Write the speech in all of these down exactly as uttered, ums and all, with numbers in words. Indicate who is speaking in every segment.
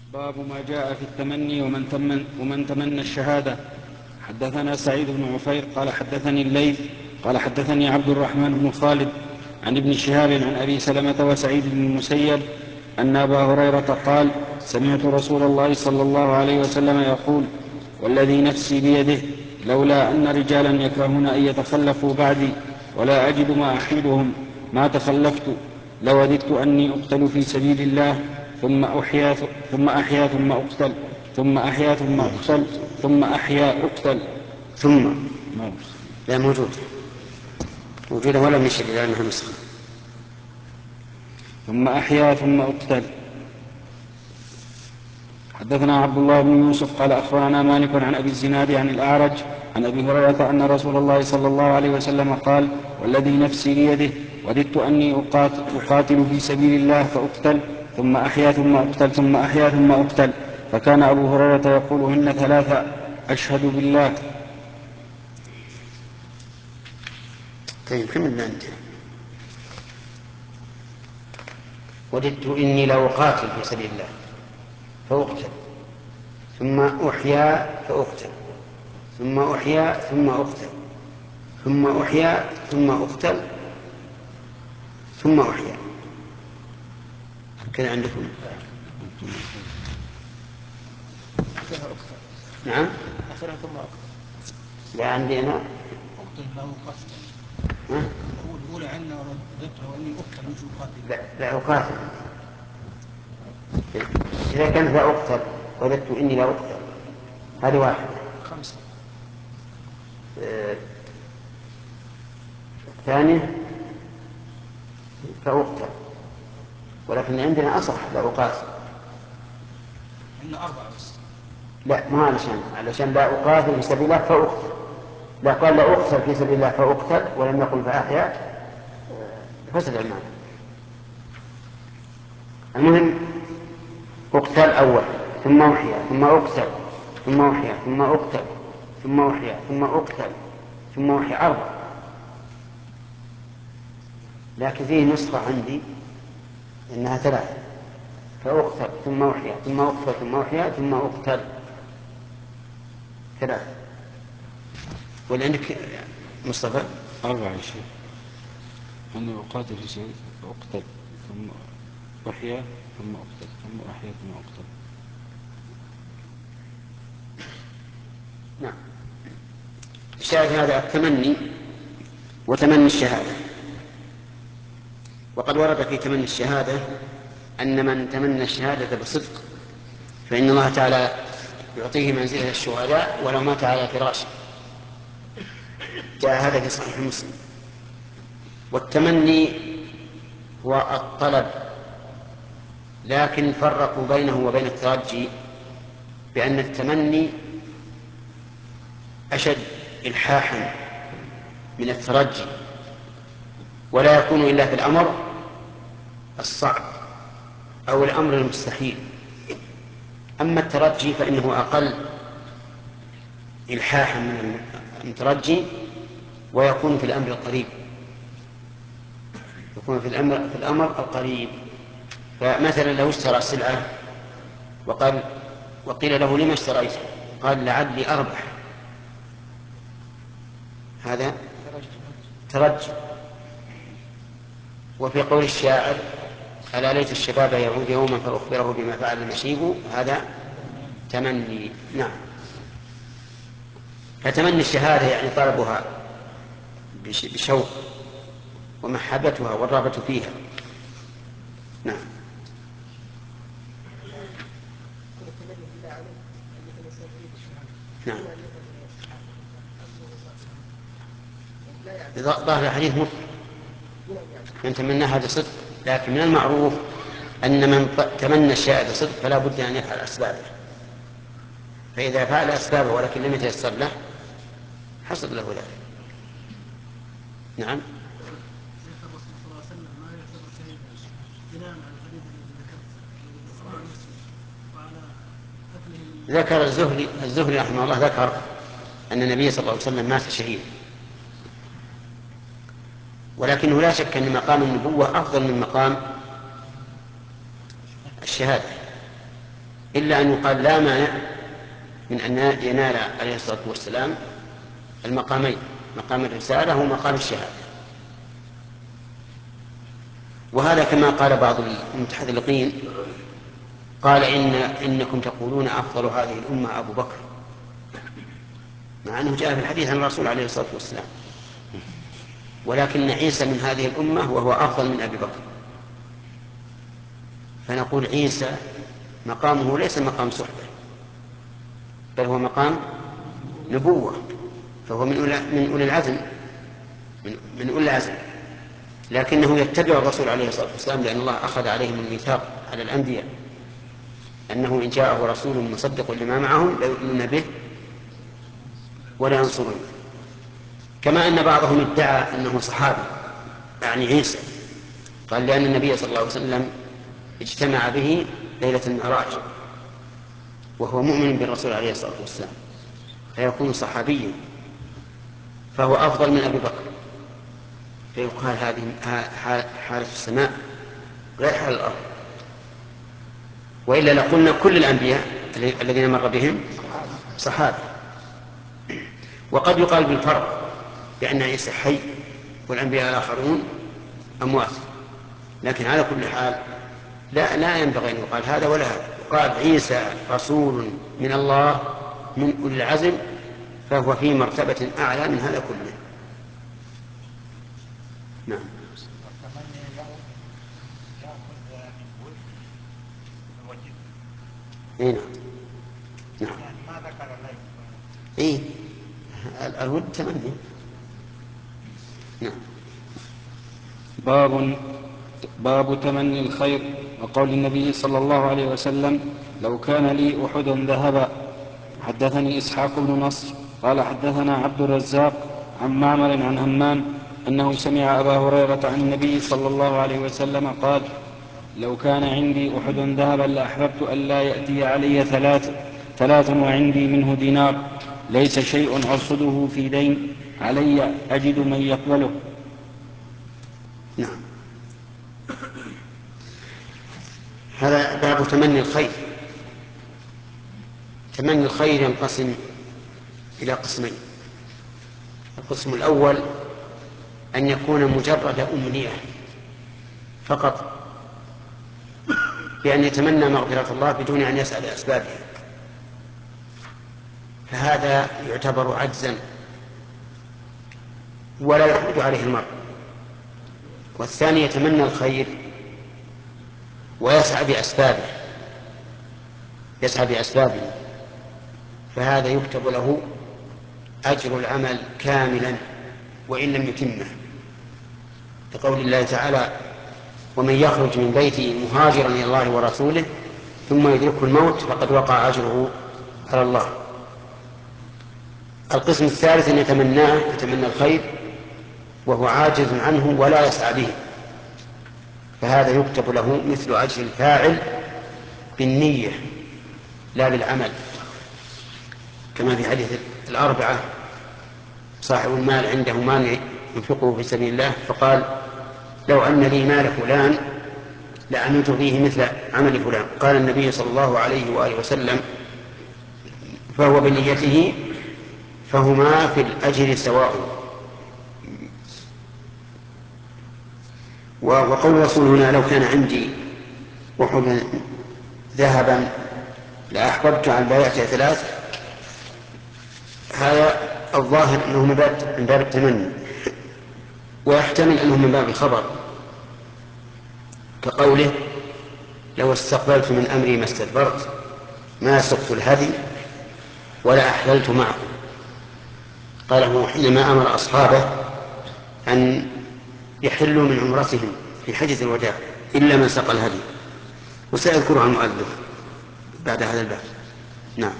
Speaker 1: باب ما جاء في التمني ومن تمن ومن تمنى الشهادة. حدثنا سعيد بن عفير قال حدثني الليث قال حدثني عبد الرحمن بن خالد عن ابن شهاب عن أبي سلمة وسعيد بن المسيب أن أبا هريرة قال: سمعت رسول الله صلى الله عليه وسلم يقول: والذي نفسي بيده لولا أن رجالا يكرهون أن يتخلفوا بعدي ولا أجد ما أحملهم ما تخلفت لوددت أني أقتل في سبيل الله ثم أحيا ثم أحيا ثم أقتل ثم أحيا ثم أقتل ثم أحيا أقتل
Speaker 2: ثم لا موجود موجودة ولا من شكل لأنها نسخة.
Speaker 1: ثم أحيا ثم أقتل. حدثنا عبد الله بن يوسف قال أخبرنا مالك عن أبي الزناد عن الأعرج عن أبي هريرة أن رسول الله صلى الله عليه وسلم قال: والذي نفسي بيده وددت أني أقاتل في سبيل الله فأقتل ثم أحيا ثم أقتل ثم أحيا ثم أقتل. فكان أبو هريرة يقولهن ثلاثة: أشهد بالله.
Speaker 2: طيب كمل أنت. وددت إني لأقاتل في سبيل الله فأقتل ثم أحيا فأقتل ثم أحيا ثم أقتل ثم أحيا ثم أقتل ثم أحيا. كذا عندكم؟ نعم. لا عندي أنا
Speaker 3: أقتل له قتل. أقول أولى عنا رددته أني أقتل مش أقاتل.
Speaker 2: لا لا أقاتل. إذا كان لا أقتل وددت إني لا أقتل هذه واحدة.
Speaker 3: خمسة.
Speaker 2: الثانية آه فأقتل، ولكن عندنا أصح لا أقاتل.
Speaker 3: عندنا أربعة بس.
Speaker 2: لا ما علشان علشان لا أقاتل في سبيل الله فأقتل. لا قال لا أقتل في سبيل الله فأقتل ولم يقل فأحيا فسد المعنى. المهم أقتل أول ثم أحيا ثم أقتل ثم أحيا ثم أقتل ثم أحيا ثم أقتل ثم أحيا أربع. لكن فيه نسخة عندي إنها ثلاثة: فأقتل ثم أحيا ثم أقتل ثم أحيا ثم أقتل. ثلاثة. ولا عندك مصطفى؟
Speaker 1: أربعة يا شيخ. أني أقاتل في سبيل فأقتل ثم أحيا ثم أقتل ثم أحيا ثم أقتل.
Speaker 2: نعم. الشاهد هذا التمني وتمني الشهادة. وقد ورد في تمني الشهادة أن من تمنى الشهادة بصدق فإن الله تعالى يعطيه منزلة الشهداء ولو مات على فراشه. جاء هذا في صحيح مسلم. والتمني هو الطلب، لكن فرقوا بينه وبين الترجي بأن التمني أشد إلحاحا من الترجي، ولا يكون إلا في الأمر الصعب أو الأمر المستحيل. أما الترجي فإنه أقل إلحاحا من الترجي ويكون في الأمر القريب، يكون في الأمر في الأمر القريب. فمثلا لو اشترى سلعة وقال وقيل له: لما اشتريته؟ قال: لعلي أربح. هذا ترجي. وفي قول الشاعر: ألا ليت الشباب يعود يوما فأخبره بما فعل المشيب، هذا تمني. نعم. فتمني الشهادة يعني طلبها بشوق ومحبتها والرغبة فيها. نعم. نعم. ظاهر الحديث مفرد من تمناها بصدق، لكن من المعروف أن من تمنى الشيء بصدق فلا بد أن يفعل أسبابه، فإذا فعل أسبابه ولكن لم يتيسر له حصل له ذلك. نعم. ذكر الزهري الزهري رحمه الله ذكر أن النبي صلى الله عليه وسلم مات شهيدا، ولكنه لا شك أن مقام النبوة أفضل من مقام الشهادة. إلا أن يقال لا مانع من أن ينال عليه الصلاة والسلام المقامين، مقام الرسالة ومقام الشهادة. وهذا كما قال بعض المتحذلقين، قال إن إنكم تقولون أفضل هذه الأمة أبو بكر، مع أنه جاء في الحديث عن الرسول عليه الصلاة والسلام، ولكن عيسى من هذه الأمة وهو أفضل من أبي بكر. فنقول عيسى مقامه ليس مقام صحبة، بل هو مقام نبوة، فهو من أولى من أولي العزم من, من أولي العزم، لكنه يتبع الرسول عليه الصلاة والسلام، لأن الله أخذ عليهم الميثاق على الأنبياء أنه إن جاءه رسول مصدق لما معهم ليؤمنون به ولا ينصرون. كما أن بعضهم ادعى أنه صحابي، يعني عيسى، قال لأن النبي صلى الله عليه وسلم اجتمع به ليلة المعراج وهو مؤمن بالرسول عليه الصلاة والسلام، فيكون صحابيا، فهو أفضل من أبي بكر، فيقال هذه حالة السماء غير حال الأرض. وإلا لقلنا كل الأنبياء الذين مر بهم صحابة. وقد يقال بالفرق بأن عيسى حي والأنبياء الآخرون أموات، لكن على كل حال لا, لا ينبغي أن يقال هذا ولا هذا. قال عيسى رسول من الله من أولي العزم، فهو في مرتبة أعلى من هذا كله. نعم. إيه نعم. نعم. إيه الود تمني. نعم.
Speaker 1: باب باب تمني الخير وقول النبي صلى الله عليه وسلم لو كان لي أحد ذهبا. حدثني إسحاق بن نصر قال حدثنا عبد الرزاق عن معمر عن همام أنه سمع أبا هريرة عن النبي صلى الله عليه وسلم قال لو كان عندي أحد ذهبا لأحببت أن لا يأتي علي ثلاث ثلاث وعندي منه دينار ليس شيء أرصده في دين علي أجد من يقبله.
Speaker 2: نعم. هذا باب تمني الخير. تمني الخير ينقسم إلى قسمين. القسم الأول أن يكون مجرد أمنية فقط، بأن يتمنى مغفرة الله بدون أن يسأل أسبابها، فهذا يعتبر عجزا ولا يحمد عليه المرء. والثاني يتمنى الخير ويسعى بأسبابه يسعى بأسبابه فهذا يكتب له أجر العمل كاملا وإن لم يتمه، لقول الله تعالى ومن يخرج من بيته مهاجرا إلى الله ورسوله ثم يدركه الموت فقد وقع أجره على الله. القسم الثالث أن يتمناه يتمنى الخير وهو عاجز عنه ولا يسعى به، فهذا يكتب له مثل أجر الفاعل بالنية لا بالعمل، كما في حديث الأربعة صاحب المال عنده مال ينفقه في سبيل الله فقال لو أن لي مال فلان لعملت فيه مثل عمل فلان. قال النبي صلى الله عليه وآله وسلم فهو بنيته فهما في الأجر سواء. وقول الرسول هنا لو كان عندي أحد ذهبا لأحببت عن بيعته ثلاث، هذا الظاهر أنه من باب التمني، ويحتمل أنه من باب الخبر كقوله لو استقبلت من أمري ما استدبرت ما سقت الهدي ولا أحللت معه. قاله حينما أمر أصحابه أن يحلوا من عمرتهم في حجة الوداع إلا من سقى الهدي، وسيذكرها المؤلف بعد هذا الباب. نعم.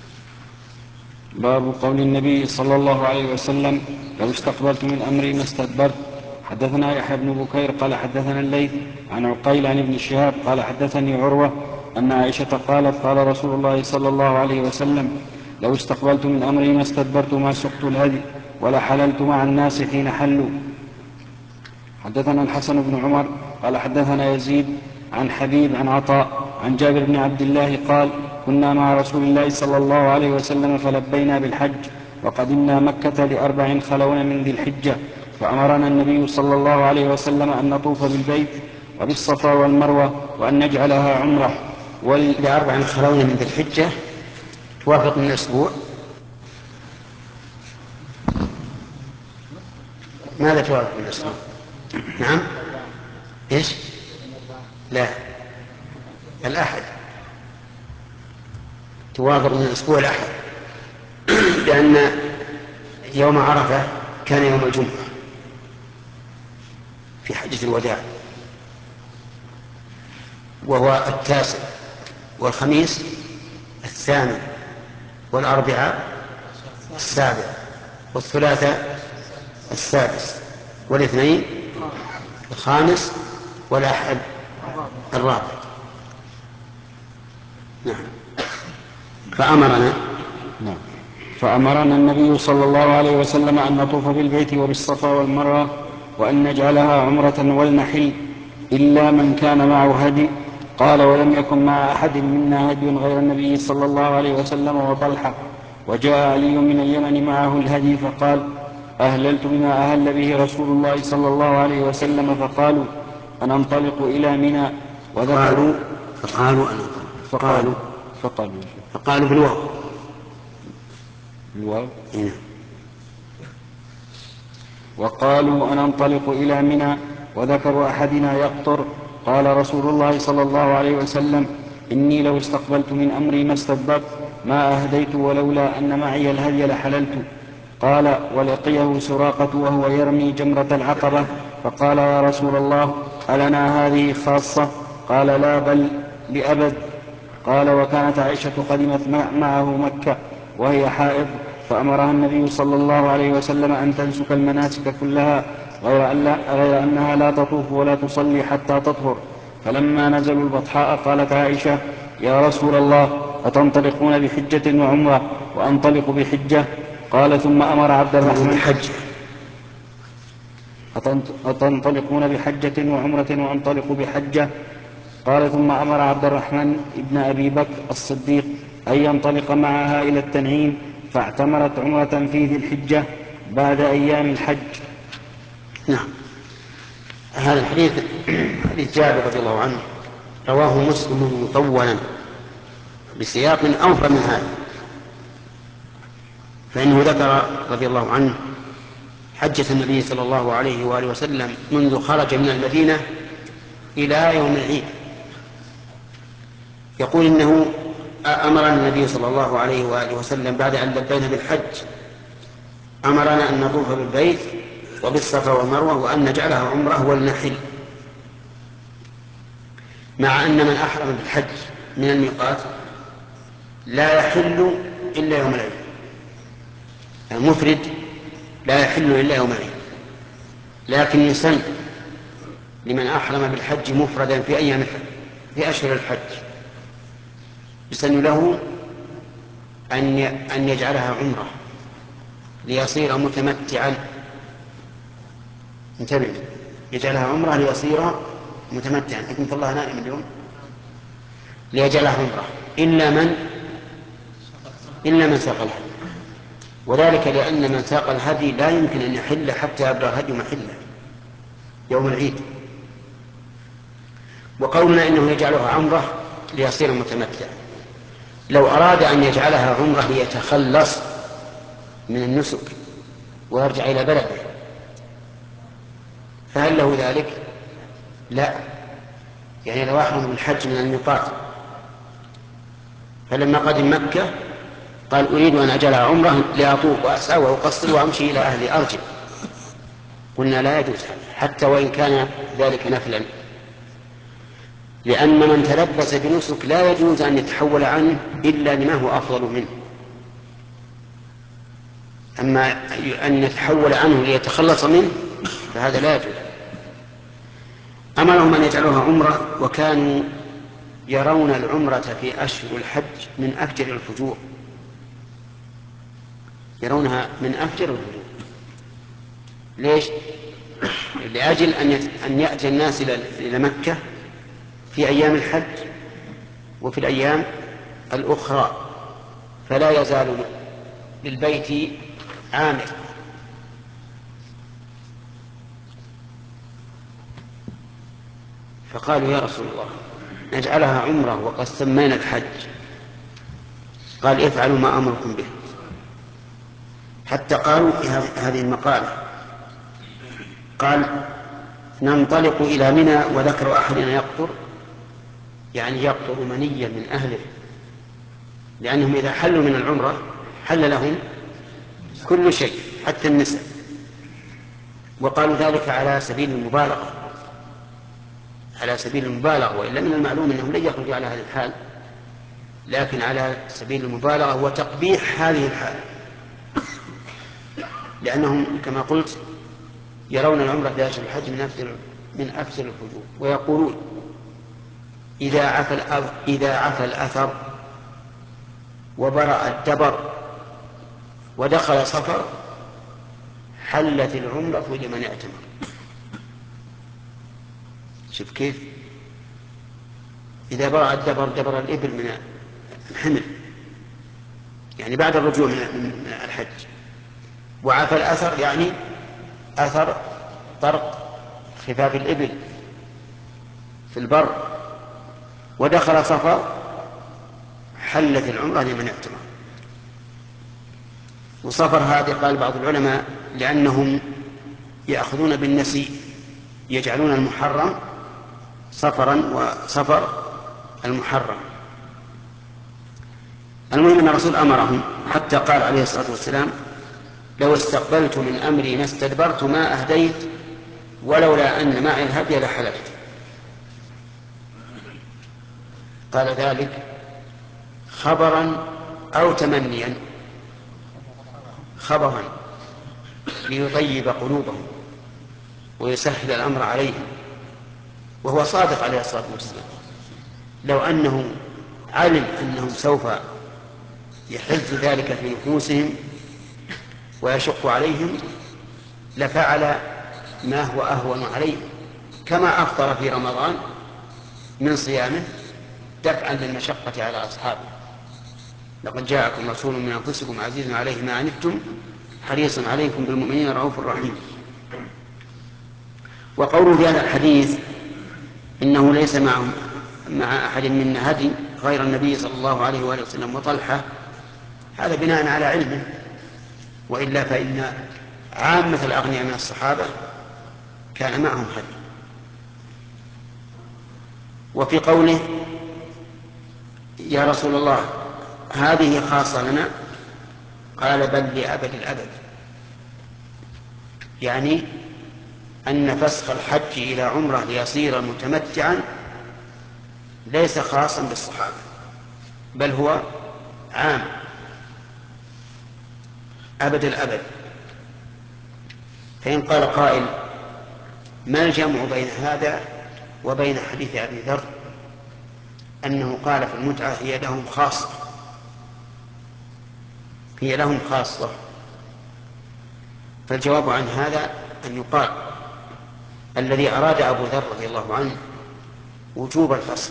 Speaker 1: باب قول النبي صلى الله عليه وسلم لو استقبلت من أمري ما استدبرت. حدثنا يحيى بن بكير قال حدثنا الليث عن عقيل عن ابن شهاب قال حدثني عروة أن عائشة قالت قال رسول الله صلى الله عليه وسلم لو استقبلت من أمري ما استدبرت ما سقت الهدي ولا حللت مع الناس حين حلوا. حدثنا الحسن بن عمر قال حدثنا يزيد عن حبيب عن عطاء عن جابر بن عبد الله قال كنا مع رسول الله صلى الله عليه وسلم فلبينا بالحج وقدمنا مكة لأربع خلون من ذي الحجة فأمرنا النبي صلى الله عليه وسلم أن نطوف بالبيت وبالصفا والمروة وأن نجعلها عمرة.
Speaker 2: ولأربع خلون من ذي الحجة توافق من الأسبوع. ماذا توافق من الأسبوع؟ نعم إيش؟ لا، الأحد توافق من الأسبوع الأحد، لأن يوم عرفة كان يوم الجمعة في حجة الوداع، وهو التاسع، والخميس الثامن، والأربعاء السابع، والثلاثاء السادس، والاثنين الخامس، والأحد الرابع. نعم. فأمرنا
Speaker 1: نعم. فأمرنا النبي صلى الله عليه وسلم أن نطوف بالبيت وبالصفا والمروة وأن نجعلها عمرة ولنحل إلا من كان معه هدي. قال ولم يكن مع أحد منا هدي غير النبي صلى الله عليه وسلم وطلحة. وجاء علي من اليمن معه الهدي فقال أهللت بما أهل به رسول الله صلى الله عليه وسلم. فقالوا أننطلق إلى منى
Speaker 2: وذكروا فقالوا أنا
Speaker 1: فقالوا فقالوا
Speaker 2: فقالوا بالواو
Speaker 1: الواو وقالوا أننطلق إلى منى وذكر أحدنا يقطر. قال رسول الله صلى الله عليه وسلم إني لو استقبلت من أمري ما استدبرت ما أهديت ولولا أن معي الهدي لحللت. قال ولقيه سراقة وهو يرمي جمرة العقبة فقال يا رسول الله ألنا هذه خاصة؟ قال لا بل لأبد. قال وكانت عائشة قدمت معه مكة وهي حائض فأمرها النبي صلى الله عليه وسلم أن تنسك المناسك كلها غير, أن لا غير أنها لا تطوف ولا تصلي حتى تطهر. فلما نزلوا البطحاء قالت عائشة يا رسول الله أتنطلقون بحجة وعمرة وأنطلق بحجة؟ قال ثم أمر عبد الرحمن
Speaker 2: بحجة
Speaker 1: أتنطلقون بحجة وعمرة وأنطلق بحجة؟ قال ثم أمر عبد الرحمن ابن أبي بكر الصديق أن ينطلق معها إلى التنعيم فاعتمرت عمرة في ذي الحجة بعد أيام الحج.
Speaker 2: نعم. هذا الحديث حديث جابر رضي الله عنه رواه مسلم مطولا بسياق أوفى من هذا، فإنه ذكر رضي الله عنه حجة النبي صلى الله عليه وآله وسلم منذ خرج من المدينة إلى يوم العيد. يقول إنه أمرنا النبي صلى الله عليه وآله وسلم بعد أن لبينا بالحج أمرنا أن نطوف بالبيت وبالصفا والمروة وأن نجعلها عمرة ولنحل، مع أن من أحرم بالحج من الميقات لا يحل إلا يوم العيد، المفرد لا يحل إلا يوم العيد، لكن يسن لمن أحرم بالحج مفردا في أيام في أشهر الحج يسن له أن أن يجعلها عمرة ليصير متمتعا. انتبه، يجعلها عمرة ليصير متمتعا. لكن الله نائم اليوم ليجعلها عمرة إلا من إلا من ساق الهدي، وذلك لأن من ساق الهدي لا يمكن أن يحل حتى يبلغ هدي محله يوم العيد. وقولنا إنه يجعلها عمرة ليصير متمتع، لو أراد أن يجعلها عمرة ليتخلص من النسك ويرجع إلى بلده فهل له ذلك؟ لا. يعني لو أحرم بالحج من الميقات فلما قدم مكة قال أريد أن أجعلها عمرة لأطوف وأسعى وأقصر وأمشي إلى أهلي أرجع، قلنا لا يجوز حتى وإن كان ذلك نفلا، لأن من تلبس بنسك لا يجوز أن يتحول عنه إلا لما هو أفضل منه. أما أن يتحول عنه ليتخلص منه فهذا لا يجوز. أمرهم أن يجعلوها عمرة، وكانوا يرون العمرة في أشهر الحج من أفجر الفجور، يرونها من أفجر الفجور. ليش؟ لأجل أن أن يأتي الناس إلى مكة في أيام الحج وفي الأيام الأخرى، فلا يزال للبيت عامر. فقالوا يا رسول الله نجعلها عمرة وقد سمينا الحج. قال افعلوا ما أمركم به. حتى قالوا في هذه المقالة قال ننطلق إلى منى وذكر أحدنا يقطر، يعني يقطر منيا من أهله، لأنهم إذا حلوا من العمرة حل لهم كل شيء حتى النساء. وقالوا ذلك على سبيل المبالغة، على سبيل المبالغة، وإلا من المعلوم أنهم لن يخرجوا على هذه الحال، لكن على سبيل المبالغة وتقبيح هذه الحال، لأنهم كما قلت يرون العمرة في أشهر الحج من أفضل من أفضل الحجوج. ويقولون إذا عفى إذا عفى الأثر وبرأ الدبر ودخل صفر حلت العمرة لمن اعتمر. شوف كيف، إذا برأ الدبر دبر الإبل من الحمل، يعني بعد الرجوع من الحج، وعفى الأثر يعني أثر طرق خفاف الإبل في البر، ودخل صفر حلت العمرة لمن اعتمر. وصفر هذه قال بعض العلماء لأنهم يأخذون بالنسيء، يجعلون المحرم صفرا وصفر المحرم. المهم أن الرسول أمرهم حتى قال عليه الصلاة والسلام لو استقبلت من أمري ما استدبرت ما أهديت ولولا أن معي الهدي لحلفت. قال ذلك خبرا أو تمنيا؟ خبرا ليطيب قلوبهم ويسهل الأمر عليهم، وهو صادق عليه الصلاة والسلام. لو أنه علم أنهم سوف يحز ذلك في نفوسهم ويشق عليهم لفعل ما هو أهون عليهم، كما أفطر في رمضان من صيامه دفعا للمشقة على أصحابه. لقد جاءكم رسول من أنفسكم عزيز عليه ما عنتم حريص عليكم بالمؤمنين رؤوف رحيم. وقوله في هذا الحديث إنه ليس معهم مع أحد منا هدي غير النبي صلى الله عليه وآله وسلم وطلحة، هذا بناء على علمه، وإلا فإن عامة الأغنياء من الصحابة كان معهم هدي. وفي قوله يا رسول الله هذه خاصة لنا، قال بل لأبد الأبد، يعني أن فسخ الحج إلى عمرة ليصير متمتعا ليس خاصا بالصحابة، بل هو عام أبد الأبد. فإن قال قائل ما الجمع بين هذا وبين حديث أبي ذر أنه قال في المتعة هي لهم خاصة، هي لهم خاصة؟ فالجواب عن هذا أن يقال الذي أراد أبو ذر رضي الله عنه وجوب الفصل،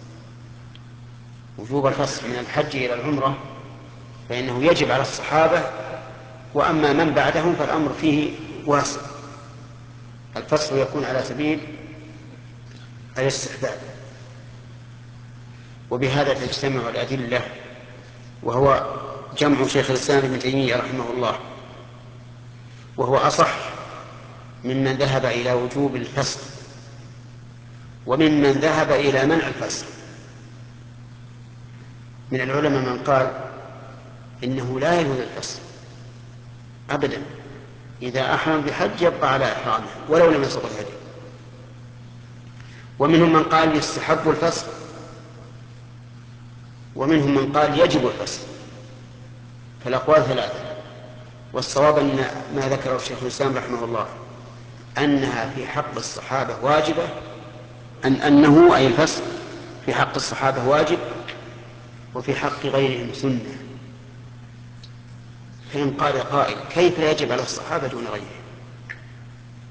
Speaker 2: وجوب الفصل من الحج إلى العمرة، فإنه يجب على الصحابة، وأما من بعدهم فالأمر فيه واسع. الفصل يكون على سبيل الاستحباب. وبهذا تجتمع الأدلة، وهو جمع شيخ الإسلام ابن تيمية رحمه الله، وهو أصح ممن ذهب إلى وجوب الفصل وممن ذهب إلى منع الفصل. من العلماء من قال إنه لا يجوز الفصل أبدا، إذا أحرم بحج يبقى على إحرامه ولو لم يسق الهدي. ومنهم من قال يستحب الفصل، ومنهم من قال يجب الفصل. فالأقوال ثلاثة، والصواب أن ما ذكره الشيخ الإسلام رحمه الله أنها في حق الصحابة واجبة، أن أنه أي الفصل في حق الصحابة واجب وفي حق غيرهم سنة. فإن قال قائل كيف يجب على الصحابة دون غيرهم؟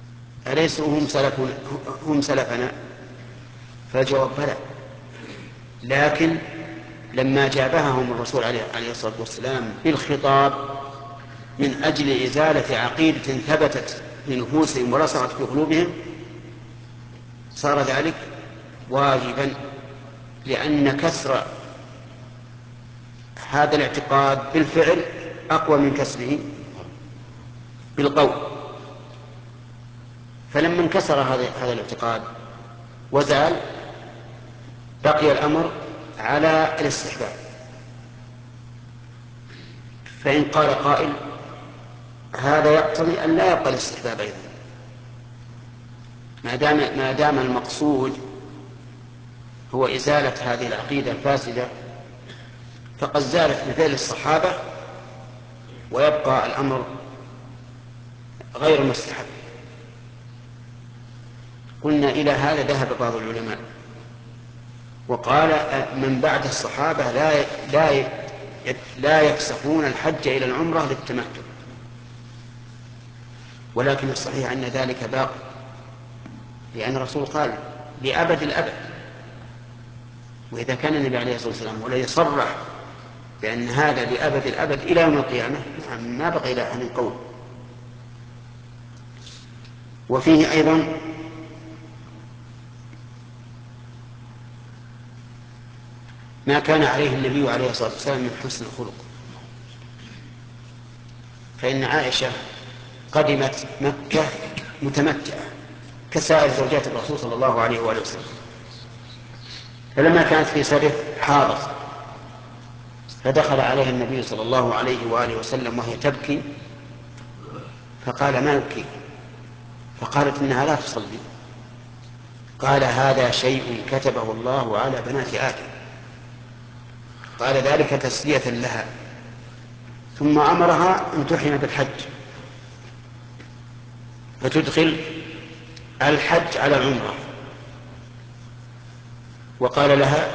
Speaker 2: أليسوا هم سلفنا هم سلفنا؟ فالجواب بلى، لكن لما جابههم الرسول عليه الصلاة والسلام بالخطاب من أجل إزالة عقيدة ثبتت في نفوسهم ورسخت في قلوبهم صار ذلك واجبا، لأن كسر هذا الاعتقاد بالفعل أقوى من كسره بالقول. فلما انكسر هذا الاعتقاد وزال بقي الأمر على الاستحباب. فإن قال قائل هذا يقتضي أن لا يبقى الاستحباب أيضا، ما دام ما دام المقصود هو إزالة هذه العقيدة الفاسدة فقد زالت بفعل الصحابة ويبقى الأمر غير مستحب. قلنا إلى هذا ذهب بعض العلماء وقال من بعد الصحابة لا لا لا يفسخون الحج إلى العمرة للتمتع، ولكن الصحيح أن ذلك باق، لأن الرسول قال لأبد الأبد. وإذا كان النبي عليه الصلاة والسلام ولا يصرح بأن هذا لأبد الأبد إلى يوم القيامة ما بقي إلى أهل القول. وفيه أيضا ما كان عليه النبي عليه الصلاة والسلام من حسن الخلق، فإن عائشة قدمت مكة متمتعة كسائر زوجات الرسول صلى الله عليه وآله وسلم، فلما كانت في سرح حاضت فدخل عليها النبي صلى الله عليه وآله وسلم وهي تبكي فقال ما يبكي؟ فقالت إنها لا تصلي. قال هذا شيء كتبه الله على بنات آدم، قال ذلك تسلية لها، ثم أمرها أن تحرم بالحج فتدخل الحج على العمرة، وقال لها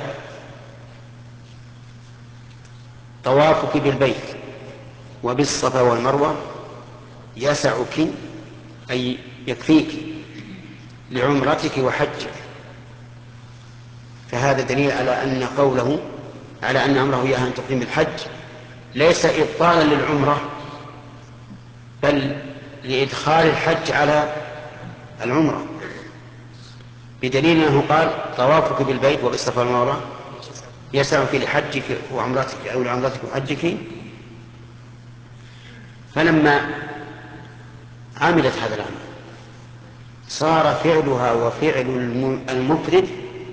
Speaker 2: طوافك بالبيت وبالصفا والمروة يسعك أي يكفيك لعمرتك وحجك. فهذا دليل على أن قوله على أن أمره إياها أن تقيم الحج ليس إبطالا للعمرة بل لإدخال الحج على العمرة، بدليل أنه قال طوافك بالبيت وبالصفا والمروة يسعك لحجك وعمرتك أو لعمرتك وحجك. فلما عملت هذا العمل صار فعلها وفعل المفرد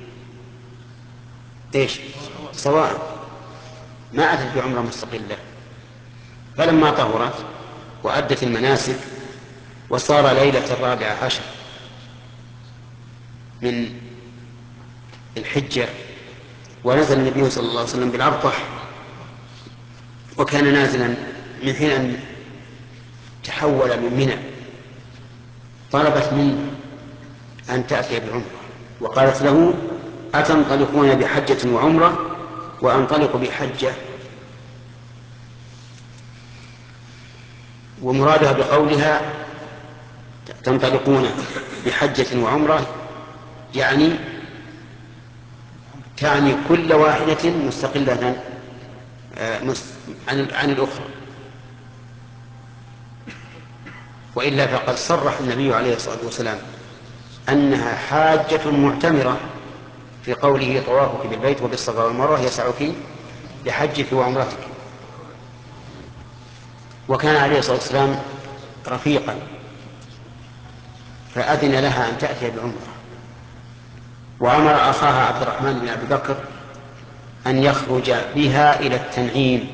Speaker 2: ايش سواء، ما أتت بعمرة مستقلة. فلما طهرت وأدت المناسك وصار ليلة الرابعة عشر من الحجة ونزل النبي صلى الله عليه وسلم بالأبطح، وكان نازلا من حين أن تحول من منى، طلبت منه أن تأتي بعمرة وقالت له أتنطلقون بحجة وعمرة وأنطلق بحجة؟ ومرادها بقولها تنطلقون بحجة وعمرة يعني تعني كل واحدة مستقلة عن الأخرى، وإلا فقد صرح النبي عليه الصلاة والسلام أنها حاجة معتمرة في قوله طوافك بالبيت وبالصفا والمروة يسعك لحجك وعمرتك. وكان عليه الصلاة والسلام رفيقا فأذن لها أن تأتي بعمرة، وأمر أخاها عبد الرحمن بن أبي بكر أن يخرج بها إلى التنعيم،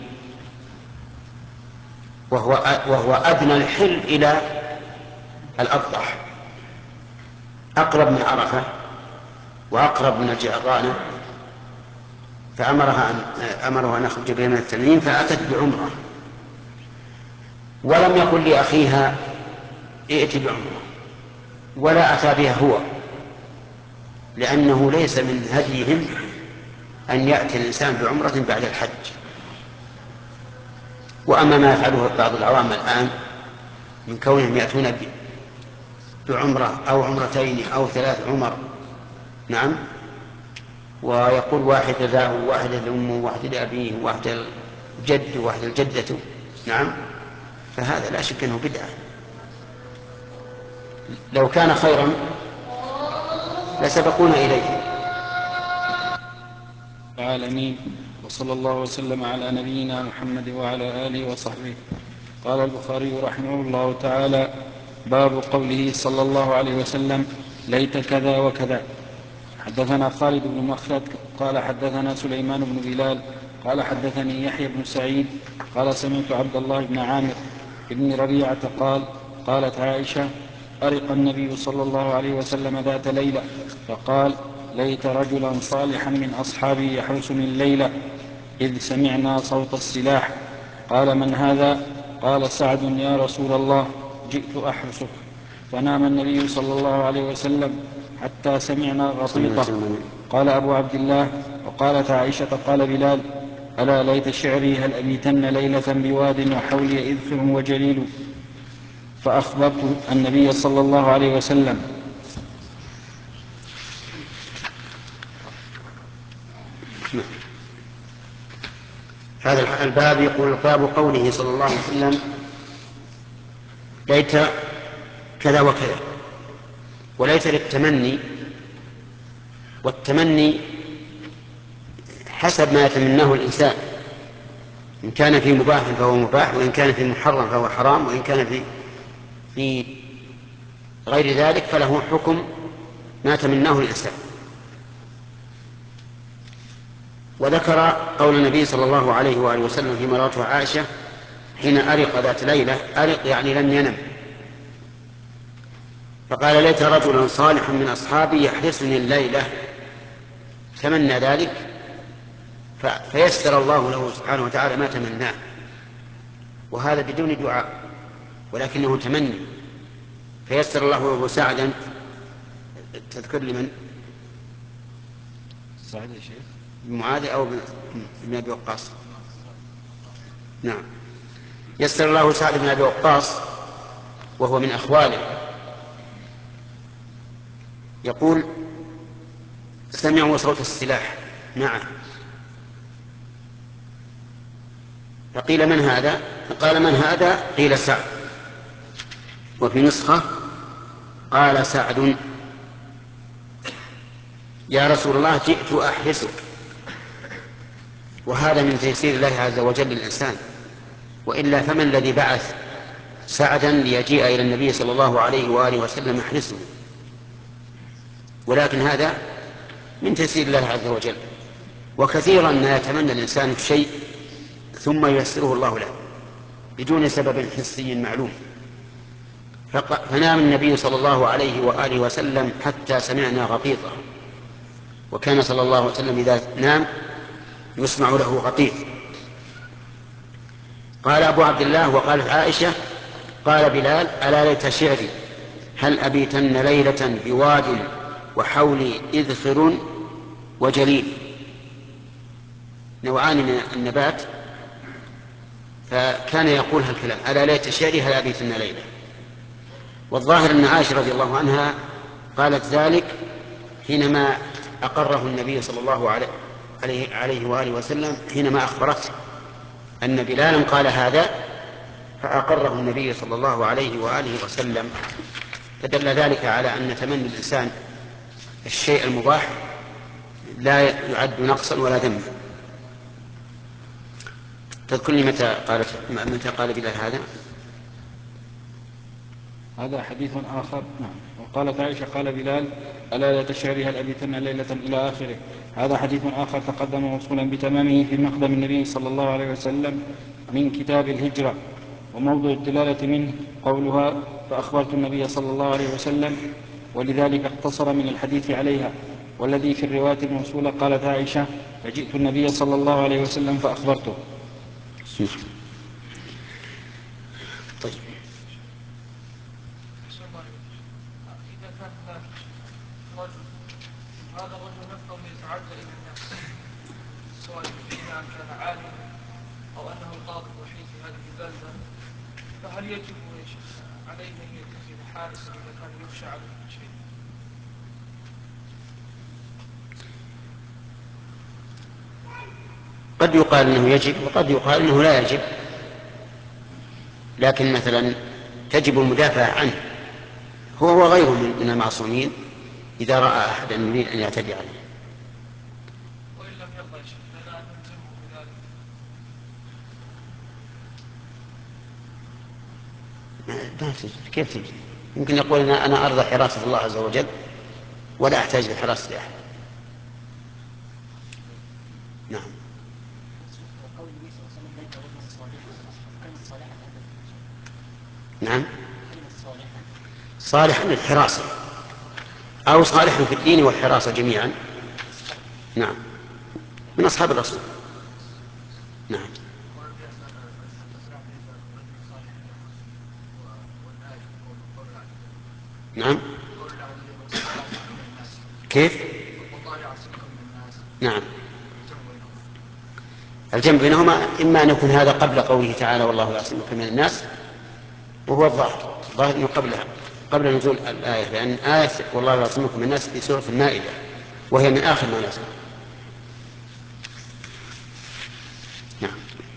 Speaker 2: وهو, وهو أدنى الحل إلى الأبطح، أقرب من عرفة وأقرب من الجعرانة، فأمرها أن أمرها أن يخرج بها من التنعيم فأتت بعمرة، ولم يقل لأخيها ائت بعمرة ولا أتى بها هو، لأنه ليس من هديهم أن يأتي الإنسان بعمرة بعد الحج. وأما ما يفعله بعض العوام الآن من كونهم يأتون بعمرة أو عمرتين أو ثلاث عمر، نعم، ويقول واحد لله وواحد لأمه وواحد لأبيه وواحد الجد وواحد الجدة، نعم، فهذا لا شك أنه بدعة. لو كان خيرا لسبقونا إليه.
Speaker 1: العالمين، وصلى الله وسلم على نبينا محمد وعلى آله وصحبه. قال البخاري رحمه الله تعالى: باب قوله صلى الله عليه وسلم: ليت كذا وكذا. حدثنا خالد بن مخلد قال حدثنا سليمان بن بلال قال حدثني يحيى بن سعيد قال سمعت عبد الله بن عامر بن ربيعة قال: قالت عائشة: أرق النبي صلى الله عليه وسلم ذات ليلة فقال: ليت رجلا صالحا من أصحابي يحرسني الليلة إذ سمعنا صوت السلاح. قال: من هذا؟ قال: سعد يا رسول الله، جئت أحرسك. فنام النبي صلى الله عليه وسلم حتى سمعنا غطيطه. قال أبو عبد الله: وقالت عائشة: قال بلال: ألا ليت شعري هل أبيتن ليلة بواد وحولي إذخر وجليل. فأخبرت النبي صلى الله عليه وسلم.
Speaker 2: هذا الباب يقول: باب قوله صلى الله عليه وسلم: ليت كذا وكذا. وليت للتمني، والتمني حسب ما يتمناه الإنسان، إن كان في مباح فهو مباح، وإن كان في محرم فهو حرام، وإن كان في في غير ذلك فله حكم ما تمناه الإنسان. وذكر قول النبي صلى الله عليه وآله وسلم فيما روته عائشة حين أرق ذات ليلة، أرق يعني لم ينم، فقال: ليت رجلا صالحا من أصحابي يحرسني الليلة. تمنى ذلك فيسر الله له سبحانه وتعالى ما تمناه، وهذا بدون دعاء ولكنه تمني، فيسر الله له سعدا. تذكر لمن؟
Speaker 1: سعد يا شيخ؟
Speaker 2: معاذ أو بن أبي وقاص؟ نعم، يسر الله سعد بن أبي وقاص وهو من أخواله. يقول: سمعوا صوت السلاح معه، فقيل: من هذا؟ فقال: من هذا؟ قيل: سعد. وفي نسخة قال سعد: يا رسول الله، جئت أحرسك. وهذا من تيسير الله عز وجل للإنسان، وإلا فمن الذي بعث سعدا ليجيء إلى النبي صلى الله عليه وآله وسلم يحرسه؟ ولكن هذا من تيسير الله عز وجل. وكثيرا ما يتمنى الإنسان الشيء ثم ييسره الله له بدون سبب حسي معلوم. فنام النبي صلى الله عليه وآله وسلم حتى سمعنا غطيطه، وكان صلى الله عليه وسلم إذا نام يسمع له غطيط. قال أبو عبد الله: وقالت عائشة: قال بلال: ألا ليت شعري هل أبيتن ليلة بواد وحولي إذخر وجليل. نوعان من النبات، فكان يقول هالكلام: ألا ليت شعري هل أبيتن ليلة. والظاهر أن عائشة رضي الله عنها قالت ذلك حينما أقره النبي صلى الله عليه, عليه وآله وسلم، حينما أخبرته أن بلالا قال هذا فأقره النبي صلى الله عليه وآله وسلم. فدل ذلك على أن تمني الإنسان الشيء المباح لا يعد نقصا ولا ذنبا. تذكر لي متى قالت متى قال بلال هذا؟
Speaker 1: هذا حديث آخر. نعم. وقالت عائشة: قال بلال: ألا لا تشعري هل أبيتن ليلة إلى آخره. هذا حديث آخر تقدم موصولا بتمامه في مقدم النبي صلى الله عليه وسلم من كتاب الهجرة. وموضع الدلالة منه قولها: فأخبرت النبي صلى الله عليه وسلم، ولذلك اقتصر من الحديث عليها. والذي في الرواية الموصولة قالت عائشة: فجئت النبي صلى الله عليه وسلم فأخبرته.
Speaker 2: طيب.
Speaker 3: إذا كان هناك رجل هذا الرجل نفسه يتعدى إلى الناس، سواء كان عالما أو أنه القاضي الوحيد في هذه البلدة، فهل يجب عليه أن يتخذ حارسا إذا كان يخشى عليه شيء؟
Speaker 2: قد يقال أنه يجب وقد يقال أنه لا يجب، لكن مثلا تجب المدافعة عنه هو وغيره من المعصومين إذا رأى أحدا يريد أن يعتدي عليه.
Speaker 3: وإن لم يرضى شيء فلا نلزمه بذلك.
Speaker 2: كيف تجد؟ يمكن يقول أنا, أنا أرضى حراسة الله عز وجل ولا أحتاج لحراسة أحد. نعم. نعم، صالحا للحراسة أو صالحا في الدين والحراسة جميعا. نعم، من أصحاب الرسول. نعم. نعم. كيف؟ نعم، الجمع بينهما إما أن يكون هذا قبل قوله تعالى والله يعصمك من الناس، وهو الظاهر الظاهر أنه قبلها قبل نزول الآية، لأن آية والله يعصمك من الناس في سورة المائدة وهي من آخر ما نزل. نعم.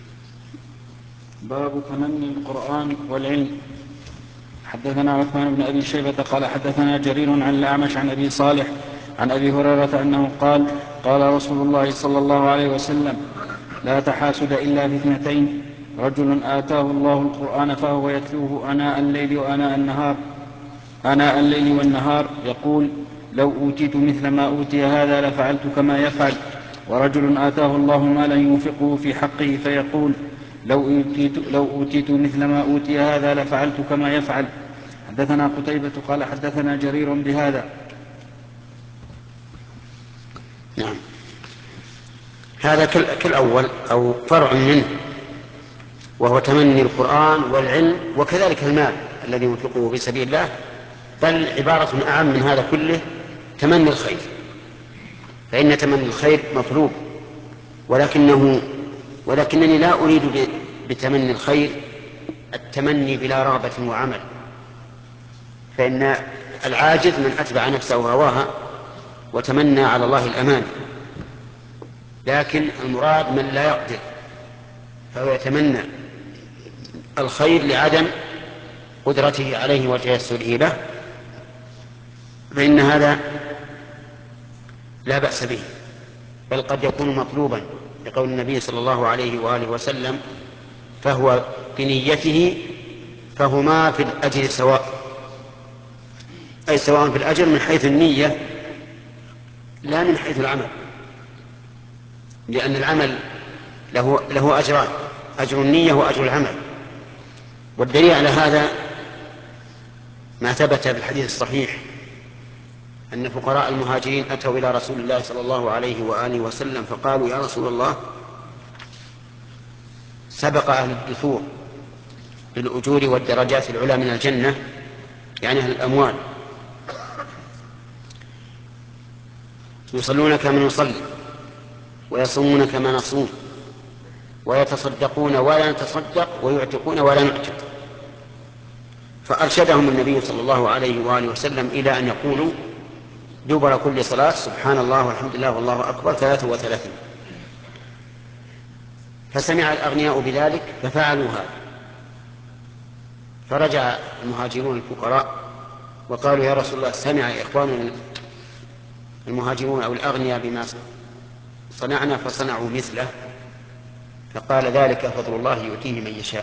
Speaker 1: باب تمني القرآن والعلم. حدثنا عثمان بن أبي شيبة قال حدثنا جرير عن الأعمش عن أبي صالح عن أبي هريرة أنه قال قال رسول الله صلى الله عليه وسلم لا تحاسد إلا في اثنتين رجل آتاه الله القرآن فهو يتلوه آناء الليل وآناء النهار آناء الليل والنهار يقول لو أوتيت مثل ما أوتي هذا لفعلت كما يفعل، ورجل آتاه الله مالا ينفقه في حقه فيقول لو أوتيت, لو أوتيت مثل ما أوتي هذا لفعلت كما يفعل. حدثنا قتيبة قال حدثنا جرير بهذا.
Speaker 2: نعم، هذا كالأول أو فرع منه، وهو تمني القرآن والعلم وكذلك المال الذي ينفقه في سبيل الله، بل عبارة أعم من هذا كله تمني الخير، فإن تمني الخير مطلوب، ولكنه ولكنني لا أريد بتمني الخير التمني بلا رغبة وعمل، فإن العاجز من أتبع نفسه هواها وتمنى على الله الأمان، لكن المراد من لا يقدر فهو يتمنى الخير لعدم قدرته عليه وتيسره له، فإن هذا لا بأس به، بل قد يكون مطلوبا لقول النبي صلى الله عليه وآله وسلم فهو بنيته فهما في الأجر سواء، أي سواء في الأجر من حيث النية لا من حيث العمل، لأن العمل له, له أجران، أجر النية وأجر العمل. والدليل على هذا ما ثبت في الحديث الصحيح أن فقراء المهاجرين أتوا إلى رسول الله صلى الله عليه وآله وسلم فقالوا يا رسول الله سبق أهل الدثور بالأجور والدرجات العلى من الجنة، يعني أهل الأموال، يصلون كما نصلي ويصومون كما نصوم ويتصدقون ولا نتصدق ويعتقون ولا نعتق، فأرشدهم النبي صلى الله عليه وآله وسلم إلى أن يقولوا دبر كل صلاة سبحان الله والحمد لله والله أكبر ثلاثة وثلاثين. فسمع الأغنياء بذلك ففعلوا هذا، فرجع المهاجرون الفقراء وقالوا يا رسول الله سمع إخواننا المهاجرون أو الأغنياء بما صنعنا فصنعوا مثله، فقال ذلك فضل الله يؤتيه من يشاء.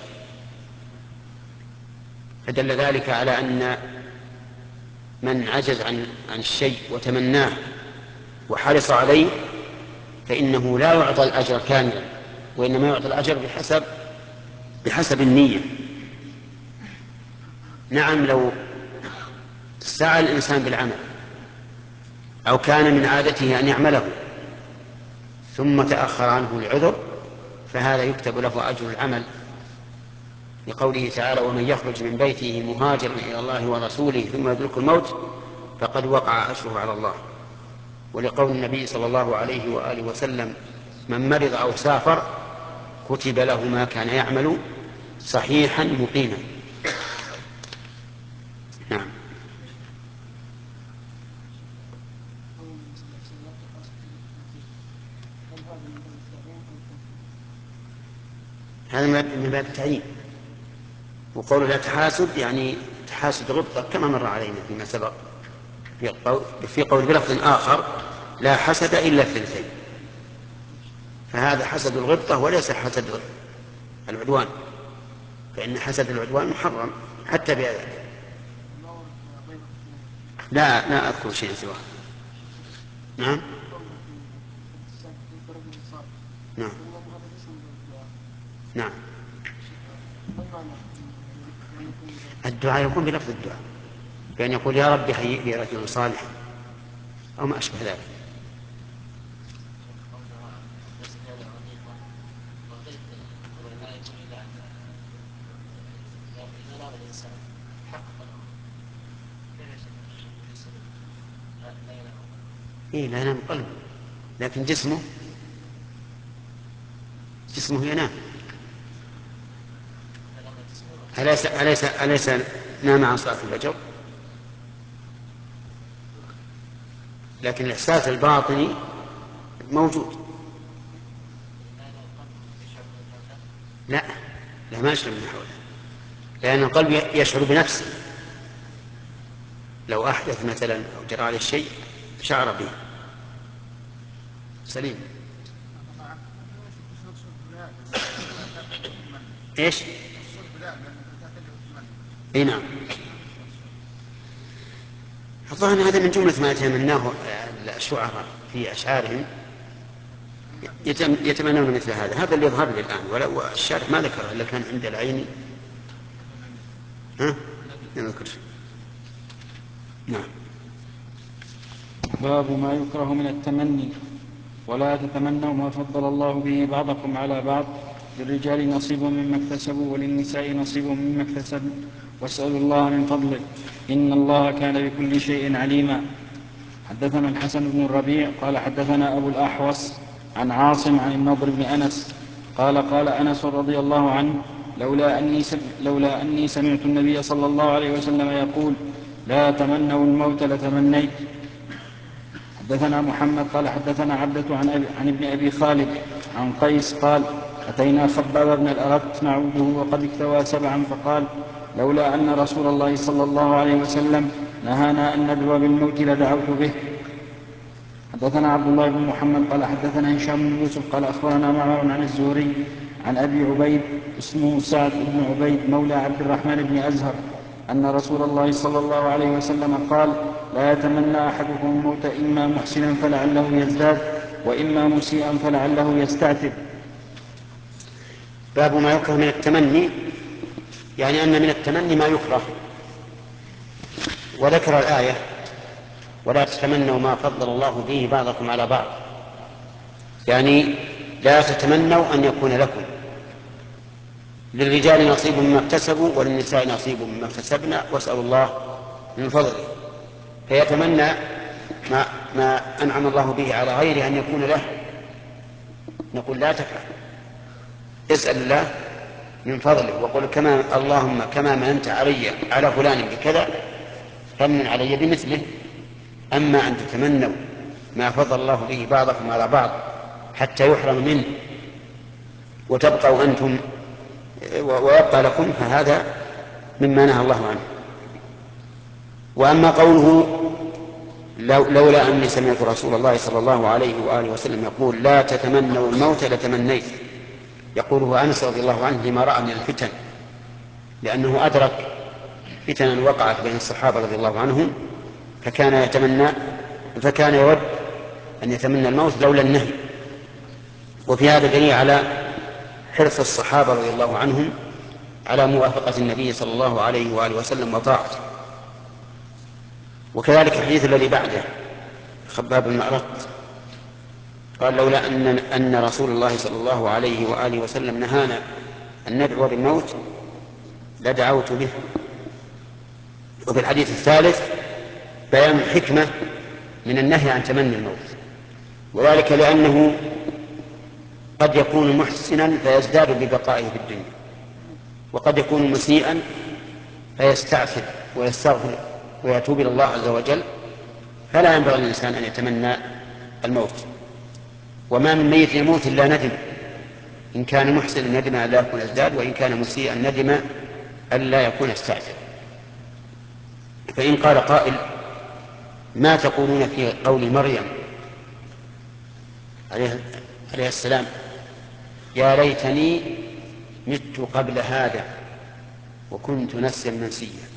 Speaker 2: فدل ذلك على أن من عجز عن عن الشيء وتمناه وحرص عليه فإنه لا يعطى الأجر كاملا، وإنما يعطى الأجر بحسب بحسب النية. نعم، لو سعى الإنسان بالعمل أو كان من عادته أن يعمله ثم تأخر عنه لعذر فهذا يكتب له أجر العمل، لقوله تعالى ومن يخرج من بيته مهاجرا إلى الله ورسوله ثم يدركه الموت فقد وقع أجره على الله، ولقول النبي صلى الله عليه وآله وسلم من مرض أو سافر كتب له ما كان يعمل صحيحا مقيما. نعم. هذا من باب التعيين. وقول لا تحاسد يعني تحاسد غبطة كما مر علينا فيما سبق في قول, في قول بلفظ آخر لا حسد إلا الثلثين، فهذا حسد الغبطة وليس حسد العدوان، فإن حسد العدوان محرم حتى بأذان. لا لا أذكر شيء سواه. نعم نعم نعم الدعاء يكون بلفظ الدعاء، بأن يقول يا رب هيئ لي رجلا صالحا أو ما أشبه ذلك. إيه لا ينام قلبه لكن جسمه جسمه ينام. أليس أليس أليس نام عن صلاة الفجر؟ لكن الإحساس الباطني موجود. لا لا ما يشعر من حوله، لأن القلب يشعر بنفسه. لو أحدث مثلا أو جرى عليه شيء شعر به. سليم. ايش؟ اي نعم. الظاهر هذا من جملة ما يتمناه الشعراء في أشعارهم، يتمنون مثل هذا. هذا اللي يظهر لي الآن، ولا الشارح ما ذكره إلا كان عند العين. ها؟ ما ذكر. نعم.
Speaker 1: باب ما يكره من التمني. ولا تتمنوا ما فضل الله به بعضكم على بعض، للرجال نصيب مما اكتسبوا وللنساء نصيب مما اكتسبوا واسألوا الله من فضله إن الله كان بكل شيء عليما. حدثنا الحسن بن الربيع قال حدثنا أبو الأحوص عن عاصم عن النضر بن أنس قال قال أنس رضي الله عنه لولا أني, لولا أني سمعت النبي صلى الله عليه وسلم يقول لا تمنوا الموت لتمنيت. حدثنا محمد قال حدثنا عبدة عن, أبي عن ابن أبي خالد عن قيس قال أتينا خباب بن الأرت نعوده وقد اكتوى سبعا فقال لولا أن رسول الله صلى الله عليه وسلم نهانا أن ندعو بالموت لدعوت به. حدثنا عبد الله بن محمد قال حدثنا هشام بن يوسف قال أخبرنا معمر عن الزهري عن أبي عبيد اسمه سعد بن عبيد مولى عبد الرحمن بن أزهر أن رسول الله صلى الله عليه وسلم قال لا يتمنى أحدكم الموت إما محسنا فلعله يزداد وإما مسيئا فلعله يستعتب.
Speaker 2: باب ما يكره من التمني، يعني أن من التمني ما يكره. وذكر الآية ولا تتمنوا ما فضل الله به بعضكم على بعض، يعني لا تتمنوا أن يكون لكم. للرجال نصيب مما اكتسبوا وللنساء نصيب مما اكتسبنا واسألوا الله من فضله. فيتمنى ما, ما أنعم الله به على غيره أن يكون له. نقول لا تفعل، اسأل الله من فضله وقل كما اللهم كما مننت علي على فلان بكذا فمن علي بمثله. أما أن تتمنوا ما فضل الله به بعضكم على بعض حتى يحرم منه وتبقوا أنتم ويبقى لكم، فهذا مما نهى الله عنه. وأما قوله لولا أني سمعت رسول الله صلى الله عليه وآله وسلم يقول لا تتمنوا الموت لتمنيت، يقوله أنس رضي الله عنه لما رأى من الفتن، لأنه أدرك فتنا وقعت بين الصحابة رضي الله عنهم، فكان يتمنى فكان يود أن يتمنى الموت لولا النهي. وفي هذا دليل على حرص الصحابة رضي الله عنهم على موافقة النبي صلى الله عليه وآله وسلم وطاعته. وكذلك الحديث الذي بعده خباب بن الأرت قال لولا أن, أن رسول الله صلى الله عليه وآله وسلم نهانا أن ندعو بالموت لدعوت به. وفي الحديث الثالث بيان الحكمة من النهي عن تمني الموت، وذلك لأنه قد يكون محسنا فيزداد ببقائه في الدنيا، وقد يكون مسيئا فيستعفف ويستغفر ويتوب إلى الله عز وجل، فلا ينبغي للإنسان أن يتمنى الموت. وما من ميت يموت إلا ندم إن كان محسنا ندم أن لا يكون ازداد، وإن كان مسيئا ندم أن لا يكون استعجل. فإن قال قائل ما تقولون في قول مريم عليه السلام يا ليتني مت قبل هذا وكنت نسيا منسيا؟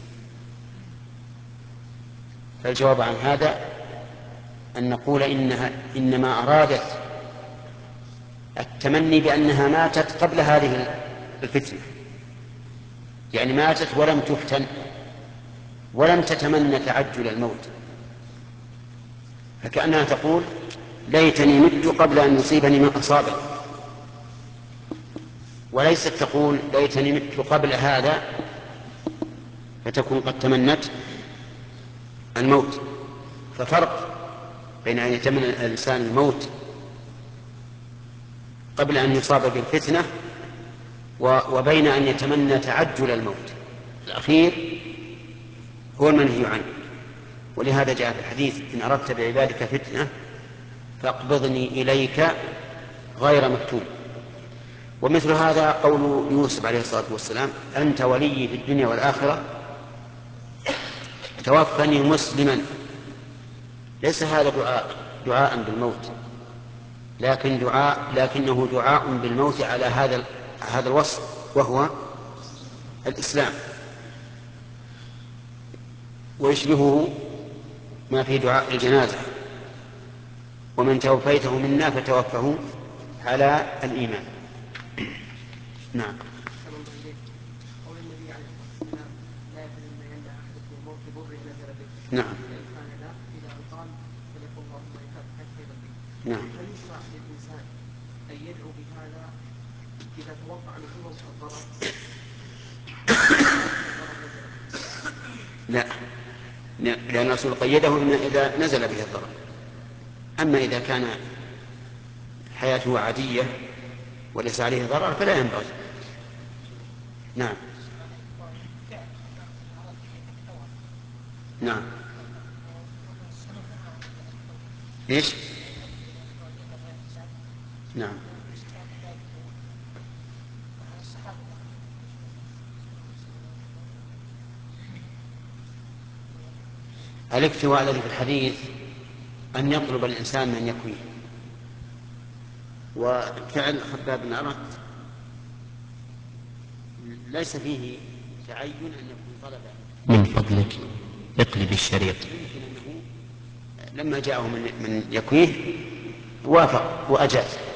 Speaker 2: فالجواب عن هذا أن نقول إنها إنما أرادت التمني بأنها ماتت قبل هذه الفتنة، يعني ماتت ولم تفتن ولم تتمنى تعجل الموت، فكأنها تقول ليتني مت قبل أن يصيبني ما أصابني، وليست تقول ليتني مت قبل هذا فتكون قد تمنت الموت. ففرق بين أن يتمنى الإنسان الموت قبل أن يصاب بالفتنة وبين أن يتمنى تعجل الموت. الأخير هو المنهي عنه، ولهذا جاء في الحديث إن أردت بعبادك فتنة فاقبضني إليك غير مفتون. ومثل هذا قول يوسف عليه الصلاة والسلام أنت ولي في الدنيا والآخرة توفني مسلما. ليس هذا دعاء دعاء بالموت، لكن دعاء لكنه دعاء بالموت على هذا هذا الوصف وهو الإسلام، ويشبهه ما في دعاء الجنازة ومن توفيته منا فتوفه على الإيمان. نعم. نعم. نعم.
Speaker 3: هل يشرع للإنسان أن يدعو بهذا إذا توقع نزول الضرر؟
Speaker 2: لا، لأن الرسول قيده إذا نزل به الضرر. أما إذا كان حياته عادية وليس عليه ضرر فلا ينبغي. نعم. نعم. إيش؟ نعم. الاكتواء الذي في الحديث أن يطلب الإنسان من يكويه، وفعل خباب بن أرت ليس فيه تعين أن يكون طلبا من فضلك اقلب الشريط. يمكن أنه لما جاءه من يكويه وافق وأجاز.